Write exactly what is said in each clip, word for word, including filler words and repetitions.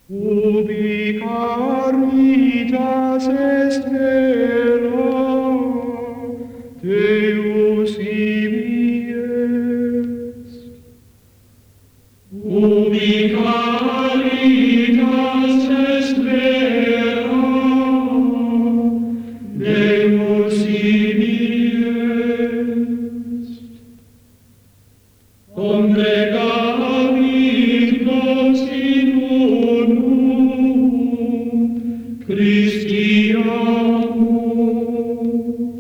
Ubi caritas est vera, Deus ibi est. Ubi caritas est vera, Deus ibi est. Congregavit nos in unum Christianum,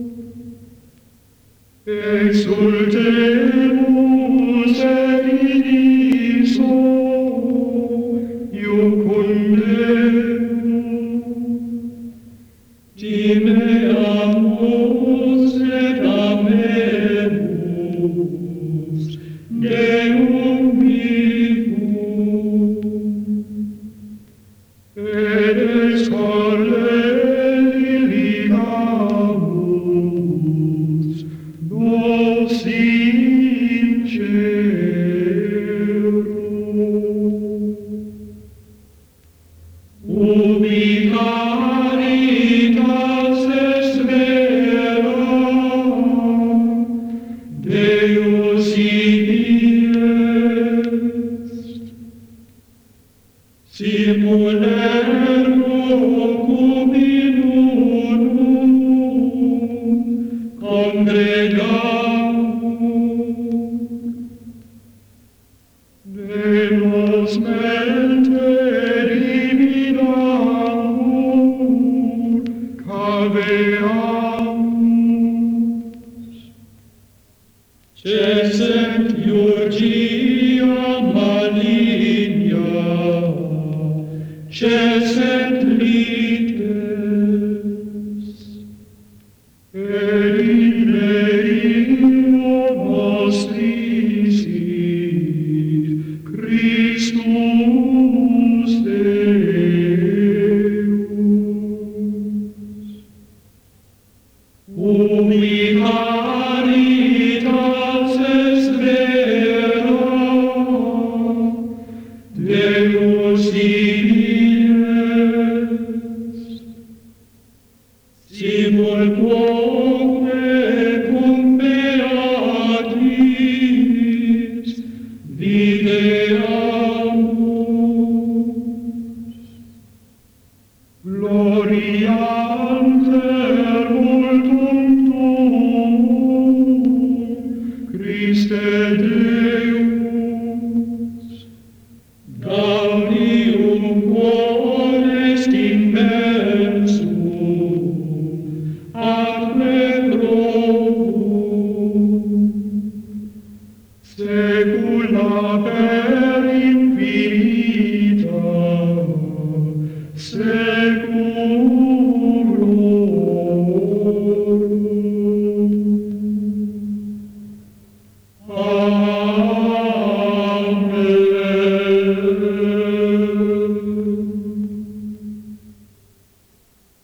exultemus et in iso iucundemus, timeamus et amemus Deum vivum, et excollelicamus nos in caelum. Ubi caritas est vera, Deus ibi est. Simul ergo cum in unum congregamur, ne nos mente divinamur caveamus. Cessent iurgia maligna, cessent lites, et in reino nostri sit Christus Deus. Ubi caritas est vera, Deus ibi est. Simul quoque cum beatis videamus, glorianter multum tuum, Christe Deus, gaudium quod est immensum, atque probum, secula per infinita, seculorum. Amen.